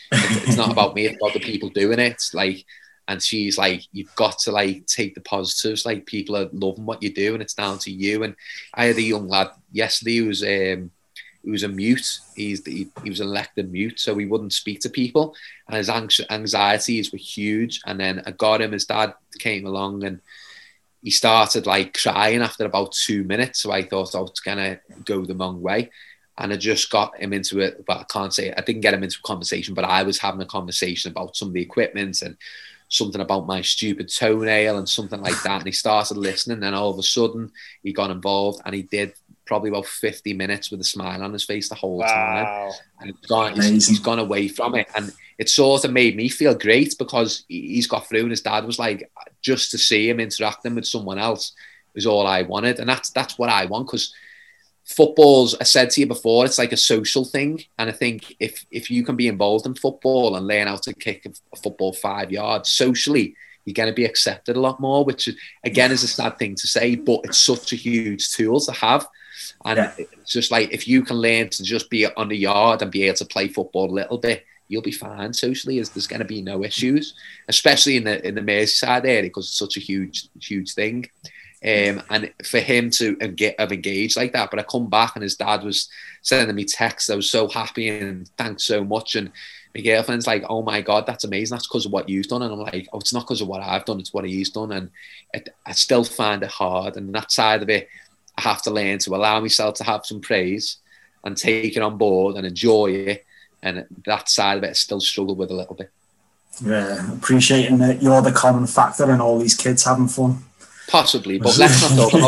It's not about me, it's about the people doing it. It's like, and she's like, you've got to like take the positives. Like, people are loving what you do, and it's down to you. And I had a young lad yesterday who was a mute. He was elected mute, so he wouldn't speak to people, and his anxieties were huge. And then I got him. His dad came along, and he started like crying after about 2 minutes. So I thought, oh, it's gonna go the wrong way. And I just got him into it, but I didn't get him into a conversation, but I was having a conversation about some of the equipment and something about my stupid toenail and something like that. And he started listening, and then all of a sudden he got involved, and he did probably about 50 minutes with a smile on his face the whole time. And he's gone away from it. And it sort of made me feel great, because he's got through, and his dad was like, just to see him interacting with someone else was all I wanted. And that's what I want, because football's, I said to you before, it's like a social thing. And I think if you can be involved in football and learn how to kick a football 5 yards socially, you're going to be accepted a lot more, which again is a sad thing to say, but it's such a huge tool to have. And it's just like, if you can learn to just be on the yard and be able to play football a little bit, you'll be fine socially. There's going to be no issues, especially in the Merseyside area, because it's such a huge thing. And for him to have engaged like that. But I come back, and his dad was sending me texts. I was so happy, and thanks so much. And my girlfriend's like, oh my God, that's amazing. That's because of what you've done. And I'm like, oh, it's not because of what I've done. It's what he's done. And I still find it hard. And that side of it, I have to learn to allow myself to have some praise and take it on board and enjoy it. And that side of it I still struggle with a little bit. Yeah, appreciating that you're the common factor in all these kids having fun. Possibly, but let's not talk about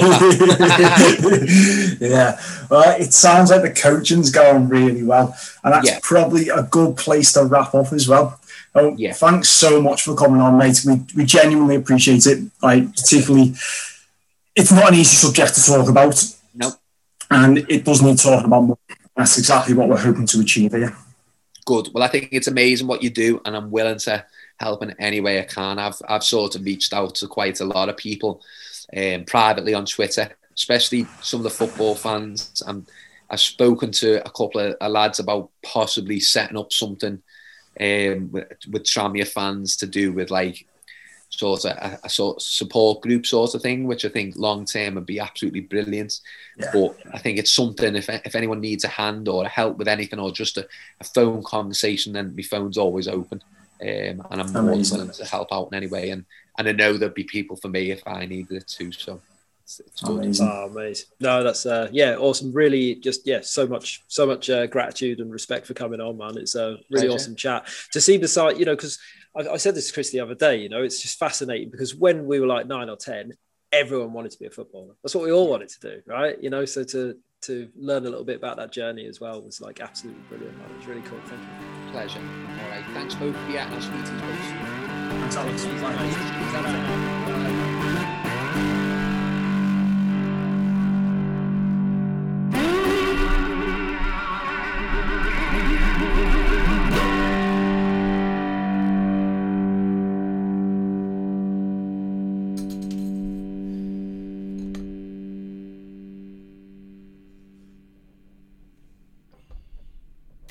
that. Yeah, well, it sounds like the coaching's going really well, and that's probably a good place to wrap up as well. Thanks so much for coming on, mate. We genuinely appreciate it. Like, particularly, it's not an easy subject to talk about. Nope. And it does need talking about more. That's exactly what we're hoping to achieve here. Good. Well, I think it's amazing what you do, and I'm willing to help in any way I can. I've sort of reached out to quite a lot of people privately on Twitter, especially some of the football fans. I've spoken to a couple of lads about possibly setting up something with Tranmere fans to do with like sort of a sort of support group sort of thing, which I think long term would be absolutely brilliant. Yeah. But I think it's something, if anyone needs a hand or a help with anything, or just a phone conversation, then my phone's always open. And I'm more than willing to help out in any way. And I know there'd be people for me if I needed it too. So it's good. Amazing. Oh, amazing. No, that's awesome. Really, just so much gratitude and respect for coming on, man. It's a really awesome chat to see the side. Because I said this to Chris the other day. It's just fascinating, because when we were like 9 or 10, everyone wanted to be a footballer. That's what we all wanted to do, right? So to learn a little bit about that journey as well was like absolutely brilliant, man. It was really cool. Thank you. Pleasure. All right. Thanks both. Yeah, I'll speak to you both soon. Thanks, Alex.